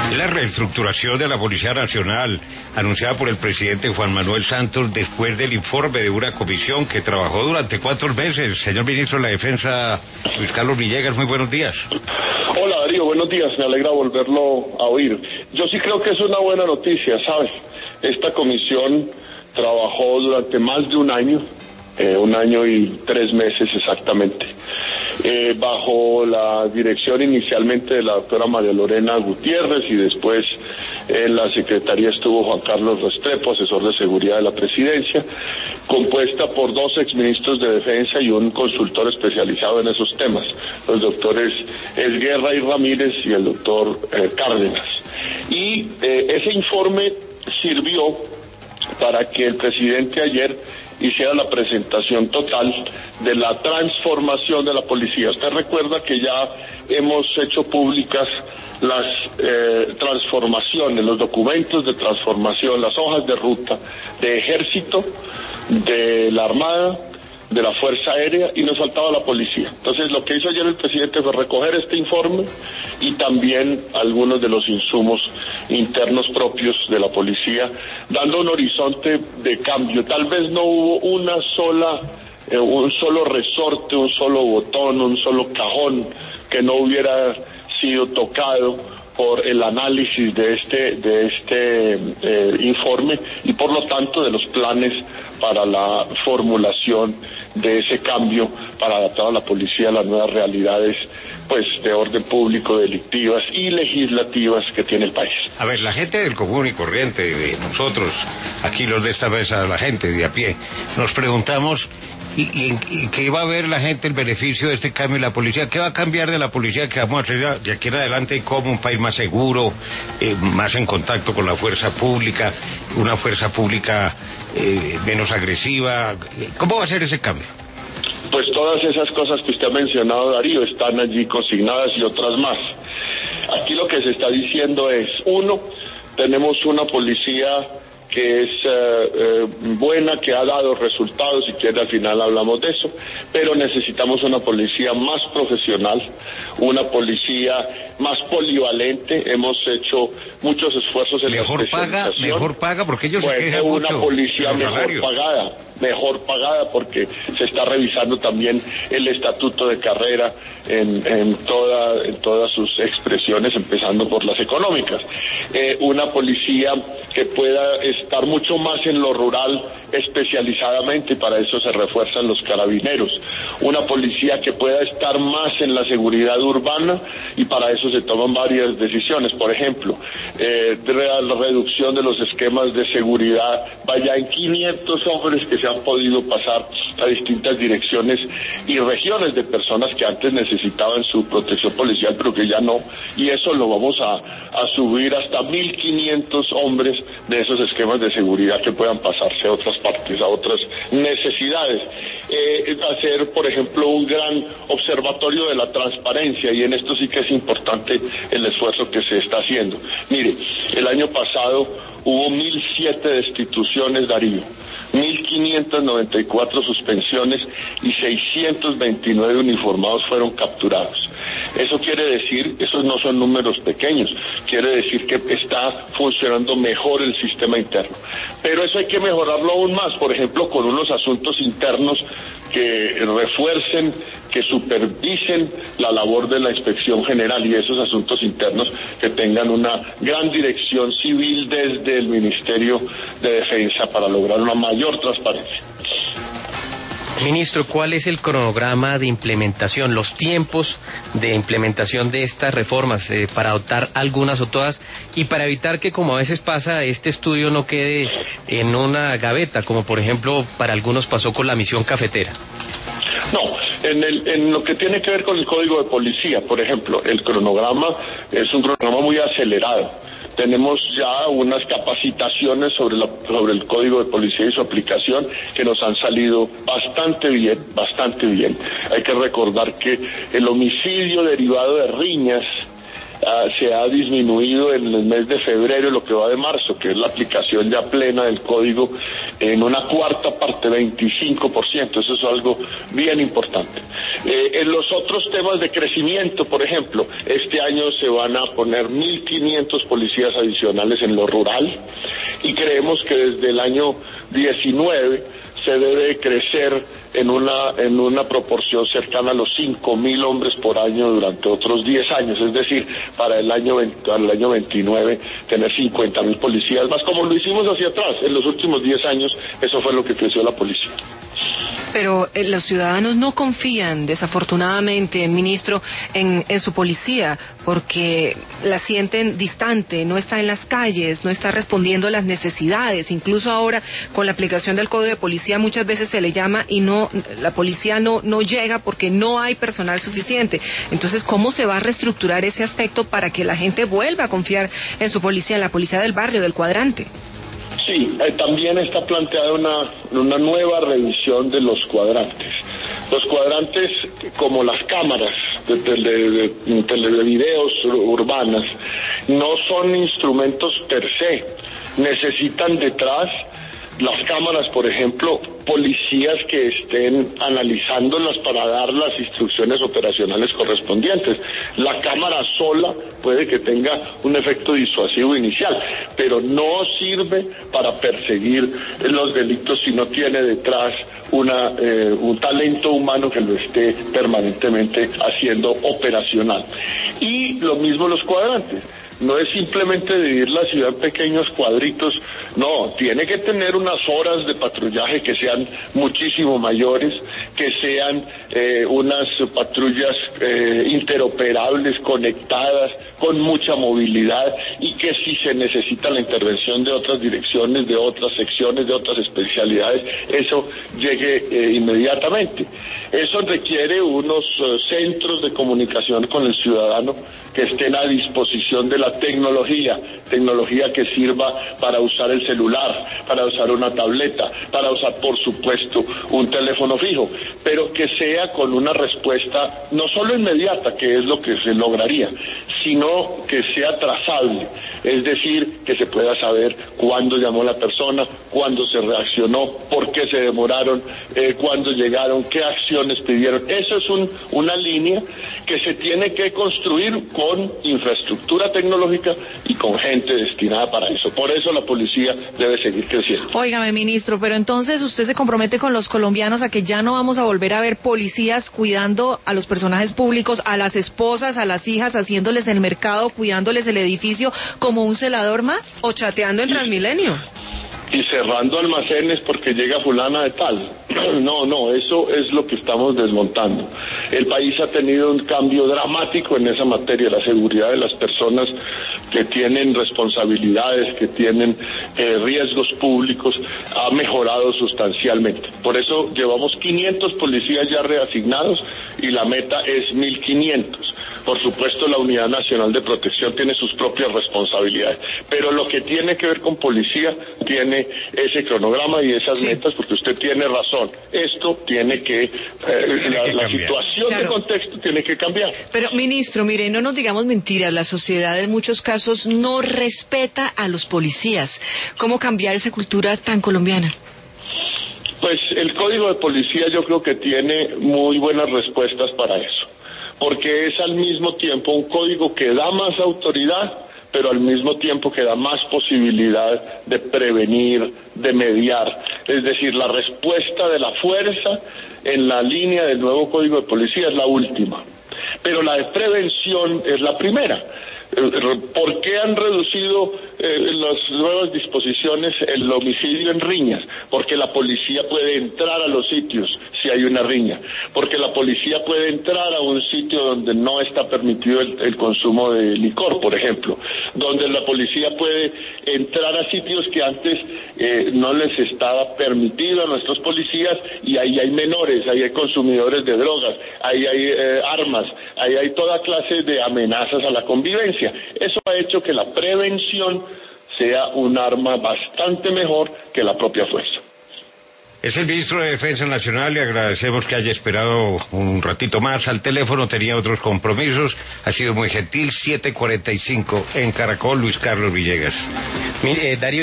La reestructuración de la Policía Nacional, anunciada por el presidente Juan Manuel Santos después del informe de una comisión que trabajó durante 4 meses. Señor ministro de la Defensa, Luis Carlos Villegas, muy buenos días. Hola Darío, buenos días, me alegra volverlo a oír. Yo sí creo que es una buena noticia, ¿sabes? Esta comisión trabajó durante más de un año y 3 meses exactamente, bajo la dirección inicialmente de la doctora María Lorena Gutiérrez y después en la secretaría estuvo Juan Carlos Restrepo, asesor de seguridad de la presidencia, compuesta por 2 exministros de defensa y un consultor especializado en esos temas, los doctores Esguerra y Ramírez y el doctor Cárdenas. Y ese informe sirvió para que el presidente ayer hiciera la presentación total de la transformación de la policía. Usted recuerda que ya hemos hecho públicas las transformaciones, los documentos de transformación, las hojas de ruta de Ejército, de la Armada, de la Fuerza Aérea, y nos faltaba la policía. Entonces lo que hizo ayer el presidente fue recoger este informe y también algunos de los insumos internos propios de la policía, dando un horizonte de cambio. Tal vez no hubo un solo resorte, un solo botón, un solo cajón que no hubiera sido tocado por el análisis de este informe y por lo tanto de los planes para la formulación de ese cambio para adaptar a la policía a las nuevas realidades pues de orden público, delictivas y legislativas que tiene el país. A ver, la gente del común y corriente, de nosotros, aquí los de esta mesa, la gente de a pie, nos preguntamos ¿y qué va a ver la gente el beneficio de este cambio en la policía? ¿Qué va a cambiar de la policía que vamos a hacer de aquí en adelante como un país más seguro, más en contacto con la fuerza pública, una fuerza pública menos agresiva? ¿Cómo va a ser ese cambio? Pues todas esas cosas que usted ha mencionado, Darío, están allí consignadas y otras más. Aquí lo que se está diciendo es, 1, tenemos una policía que es buena, que ha dado resultados, si quiere al final hablamos de eso, pero necesitamos una policía más profesional, una policía más polivalente. Hemos hecho muchos esfuerzos en mejor la especialización. Mejor paga, porque ellos se quejan mucho. Una policía mejor pagada porque se está revisando también el estatuto de carrera en todas sus expresiones, empezando por las económicas. Una policía que pueda estar mucho más en lo rural especializadamente, y para eso se refuerzan los carabineros. Una policía que pueda estar más en la seguridad urbana, y para eso se toman varias decisiones. Por ejemplo, la reducción de los esquemas de seguridad, vaya en 500 hombres que se han podido pasar a distintas direcciones y regiones de personas que antes necesitaban su protección policial pero que ya no, y eso lo vamos a subir hasta 1.500 hombres de esos esquemas de seguridad que puedan pasarse a otras partes, a otras necesidades. Hacer, por ejemplo, un gran observatorio de la transparencia, y en esto sí que es importante el esfuerzo que se está haciendo. Mire, el año pasado hubo 1.007 destituciones, Darío, 1.594 suspensiones y 629 uniformados fueron capturados. Eso quiere decir, esos no son números pequeños, quiere decir que está funcionando mejor el sistema interno. Pero eso hay que mejorarlo aún más, por ejemplo, con unos asuntos internos que refuercen, que supervisen la labor de la inspección general, y esos asuntos internos que tengan una gran dirección civil desde el Ministerio de Defensa para lograr una mayor transparencia. Ministro, ¿cuál es el cronograma de implementación, los tiempos de implementación de estas reformas para adoptar algunas o todas, y para evitar que, como a veces pasa, este estudio no quede en una gaveta, como por ejemplo para algunos pasó con la misión cafetera? No, en lo que tiene que ver con el Código de Policía, por ejemplo, el cronograma es un cronograma muy acelerado. Tenemos ya unas capacitaciones sobre el Código de Policía y su aplicación que nos han salido bastante bien. Hay que recordar que el homicidio derivado de riñas se ha disminuido en el mes de febrero, lo que va de marzo, que es la aplicación ya plena del código, en una cuarta parte, 25%. Eso es algo bien importante. En los otros temas de crecimiento, por ejemplo, este año se van a poner 1.500 policías adicionales en lo rural, y creemos que desde el año 19 se debe crecer en una proporción cercana a los 5.000 hombres por año durante otros 10 años, es decir, para el año 29 tener 50.000 policías más, como lo hicimos hacia atrás. En los últimos 10 años eso fue lo que creció la policía. Pero los ciudadanos no confían, desafortunadamente, ministro, en su policía, porque la sienten distante, no está en las calles, no está respondiendo a las necesidades. Incluso ahora, con la aplicación del Código de Policía, muchas veces se le llama y la policía no llega porque no hay personal suficiente. Entonces, ¿cómo se va a reestructurar ese aspecto para que la gente vuelva a confiar en su policía, en la policía del barrio, del cuadrante? Sí, también está planteada una nueva revisión de los cuadrantes. Los cuadrantes, como las cámaras de videos urbanas, no son instrumentos per se. Necesitan detrás las cámaras, por ejemplo, policías que estén analizándolas para dar las instrucciones operacionales correspondientes. La cámara sola puede que tenga un efecto disuasivo inicial, pero no sirve para perseguir los delitos si no tiene detrás un talento humano que lo esté permanentemente haciendo operacional. Y lo mismo los cuadrantes. No es simplemente dividir la ciudad en pequeños cuadritos, no, tiene que tener unas horas de patrullaje que sean muchísimo mayores, que sean unas patrullas interoperables, conectadas, con mucha movilidad, y que si se necesita la intervención de otras direcciones, de otras secciones, de otras especialidades, eso llegue inmediatamente. Eso requiere unos centros de comunicación con el ciudadano que estén a disposición de la tecnología que sirva para usar el celular, para usar una tableta, para usar, por supuesto, un teléfono fijo, pero que sea con una respuesta no solo inmediata, que es lo que se lograría, sino que sea trazable, es decir, que se pueda saber cuándo llamó la persona, cuándo se reaccionó, por qué se demoraron, cuándo llegaron, qué acciones pidieron. Eso es una línea que se tiene que construir con infraestructura tecnológica y con gente destinada para eso. Por eso la policía debe seguir creciendo. Óigame, ministro, pero entonces usted se compromete con los colombianos a que ya no vamos a volver a ver policías cuidando a los personajes públicos, a las esposas, a las hijas, haciéndoles el mercado, cuidándoles el edificio como un celador más, o chateando en Transmilenio. Y cerrando almacenes porque llega fulana de tal. No, eso es lo que estamos desmontando. El país ha tenido un cambio dramático en esa materia. La seguridad de las personas que tienen responsabilidades, que tienen riesgos públicos, ha mejorado sustancialmente. Por eso llevamos 500 policías ya reasignados y la meta es 1.500. Por supuesto, la Unidad Nacional de Protección tiene sus propias responsabilidades, pero lo que tiene que ver con policía tiene ese cronograma y esas metas, porque usted tiene razón. Esto tiene que, la situación de contexto tiene que cambiar. Pero, ministro, mire, no nos digamos mentiras, la sociedad en muchos casos no respeta a los policías. ¿Cómo cambiar esa cultura tan colombiana? Pues el Código de Policía yo creo que tiene muy buenas respuestas para eso, porque es al mismo tiempo un código que da más autoridad, pero al mismo tiempo que da más posibilidad de prevenir, de mediar. Es decir, la respuesta de la fuerza en la línea del nuevo Código de Policía es la última, pero la de prevención es la primera. ¿Por qué han reducido las nuevas disposiciones el homicidio en riñas? Porque la policía puede entrar a los sitios si hay una riña, porque la policía puede entrar a un sitio donde no está permitido el consumo de licor, por ejemplo, donde la policía puede entrar a sitios que antes no les estaba permitido a nuestros policías, y ahí hay menores, ahí hay consumidores de drogas, ahí hay armas, ahí hay toda clase de amenazas a la convivencia. Eso ha hecho que la prevención sea un arma bastante mejor que la propia fuerza. Es el ministro de Defensa Nacional, le agradecemos que haya esperado un ratito más al teléfono, tenía otros compromisos, ha sido muy gentil. 7:45 en Caracol, Luis Carlos Villegas. Mire, Darío.